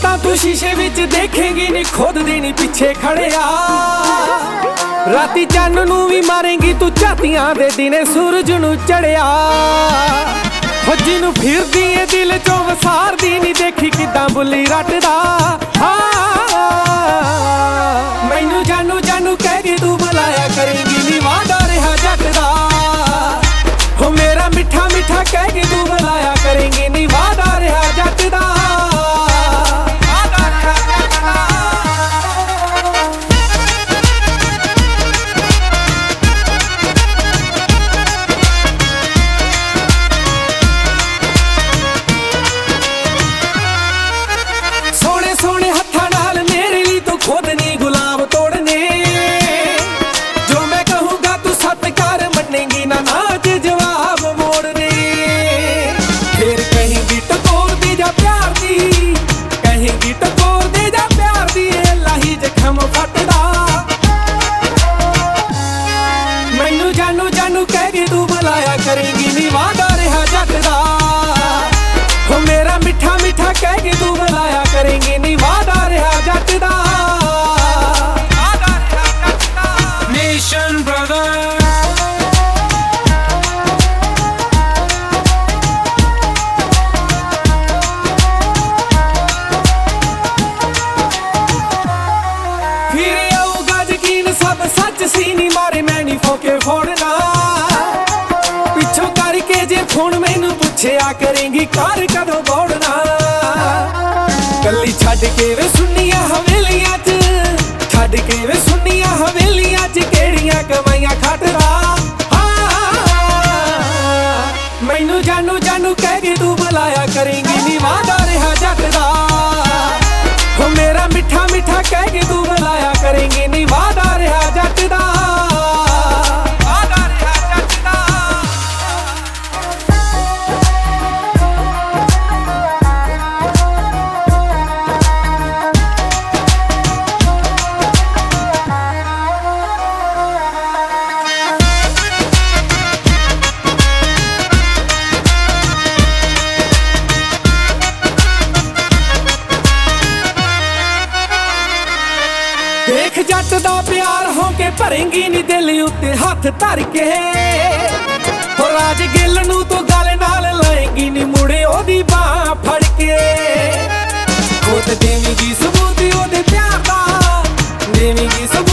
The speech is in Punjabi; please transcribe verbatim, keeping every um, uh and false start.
ਤਾਂ ਤੂੰ ਸ਼ੀਸ਼ੇ ਵਿੱਚ ਦੇਖੇਂਗੀ ਨੀ ਖੁਦ ਦੀ ਨੀ ਪਿੱਛੇ ਖੜਿਆ। ਰਾਤੀ ਚੰਨ ਨੂੰ ਵੀ ਮਾਰੇਂਗੀ ਤੂੰ ਝਾਤੀਆਂ ਦੇ ਦਿਨੇ ਸੂਰਜ ਨੂੰ ਚੜਿਆ। ਹੋ ਜਿਹਨੂੰ ਫਿਰਦੀ ਏ ਦਿਲ ਚੋਂ ਵਸਾਰਦੀ ਨੀ ਦੇਖੀ ਕਿੱਦਾਂ ਬੁੱਲੀ ਰੱਟਦਾ। ਮੈਨੂੰ ਜਾਨੂ ਜਾਨੂ ਕਹਿ ਕੇ ਤੂੰ ਬੁਲਾਇਆ ਕਰੇਂਗੀ ਨੀ ਵਾਦਾ ਰਿਹਾ ਜੱਟ ਦਾ। ਹੋ ਮੇਰਾ ਮਿੱਠਾ ਮਿੱਠਾ ਕਹਿ ਕੇ ਤੂੰ ਬੁਲਾਇਆ ਕਰੇਂਗੀ ਨੀ ਵਾਦਾ ਰਿਹਾ ਜੱਟ ਦਾ। ਸੋਹਣੇ ਹੱਥਾਂ ਨਾਲ ਮੇਰੇ ਲਈ ਤੂੰ ਖੁਦ ਨੀ ਗੁਲਾਬ ਤੋੜਨੇ। ਜੋ ਮੈਂ ਕਹੂੰਗਾ ਤੂੰ ਸਤਿਕਾਰ ਮੰਨੇਗੀ ਨਾ ਨਾਚ ਜਵਾਬ ਮੋੜਨੇ। ਫੇਰ ਕਹੇਂਗੀ ਟਕੋਰ ਦੇ ਜਾ ਪਿਆਰ ਦੀ, ਕਹੇਂਗੀ ਟਕੋਰ ਦੇ ਜਾ ਪਿਆਰ ਦੀ। ਲਾਹੀ ਜ਼ਖਮ ਫੱਟਦਾ। ਮੈਨੂੰ ਜਾਨੂ ਜਾਨੂ ਕਹਿ ਕੇ ਤੂੰ ਬੁਲਾਇਆ ਕਰੇਂਗੀ ਨੀ ਵਾਦਾ ਰਿਹਾ ਜੱਟ ਦਾ। ਹੋ ਮੇਰਾ ਮਿੱਠਾ ਮਿੱਠਾ ਕਹਿ ਕੇ ਤੂੰ ਬੁਲਾਇਆ ਕਰੇਂਗੀ ਨੀ ਵਾਦਾ ਰਿਹਾ ਜੱਟ ਦਾ। Nation brother ਫਿਰ ਆਊਗਾ ਯਕੀਨ ਸਭ ਸੱਚ ਸੀ ਨੀ ਮਾਰੇ ਮੈਂ ਨੀ ਫੋਕੇ ਫੋੜਨਾ। ਪਿੱਛੋਂ ਕਰਕੇ ਜੇ ਫੋਨ ਮੈਨੂੰ ਪੁੱਛਿਆ ਕਰੇਂਗੀ ਘਰ ਕਦੋਂ ਦੌੜਨਾ। ਕੱਲੀ ਛੱਡ ਕੇ ਵੇ ਸੁੰਨੀਆਂ ਹਵੇਲੀਆਂ ਚ, ਛੱਡ ਕੇ ਵੇ ਸੁੰਨੀਆਂ ਹਵੇਲੀਆਂ ਚ ਕਿਹੜੀਆਂ ਕਮਾਈਆਂ ਖੱਟਦਾ। ਮੈਨੂੰ ਜਾਨੂ ਜਾਨੂ ਕਹਿ ਕੇ ਤੂੰ ਬੁਲਾਇਆ ਕਰੇਂਗੀ ਨੀ ਵਾਦਾ ਰਿਹਾ ਜੱਟ ਦਾ। ਹੋ ਮੇਰਾ ਮਿੱਠਾ ਮਿੱਠਾ ਕਹਿ ਕੇ ਤੂੰ ਬੁਲਾਇਆ ਕਰੇਂਗੀ ਨੀ ਵਾਦਾ ਰਿਹਾ ਜੱਟ ਦਾ। ਦੇਖ ਜੱਟ ਦਾ ਪਿਆਰ ਹੋ ਕੇ ਭਰੇਂਗੀ ਨੀ ਦਿਲ ਉੱਤੇ ਹੱਥ ਧਰ ਕੇ। ਹੋ ਰਾਜ ਗਿੱਲ ਨੂੰ ਤੂੰ ਗਲ ਨਾਲ ਲਾਏਂਗੀ ਨੀ ਮੁੜੇ ਉਹਦੀ ਬਾਹ ਫੜ ਕੇ। ਖੁਦ ਦੇਵੇਂਗੀ ਸਬੂਤ ਉਹਦੇ ਪਿਆਰ ਦਾ, ਦੇਵੇਂਗੀ ਸਬੂਤ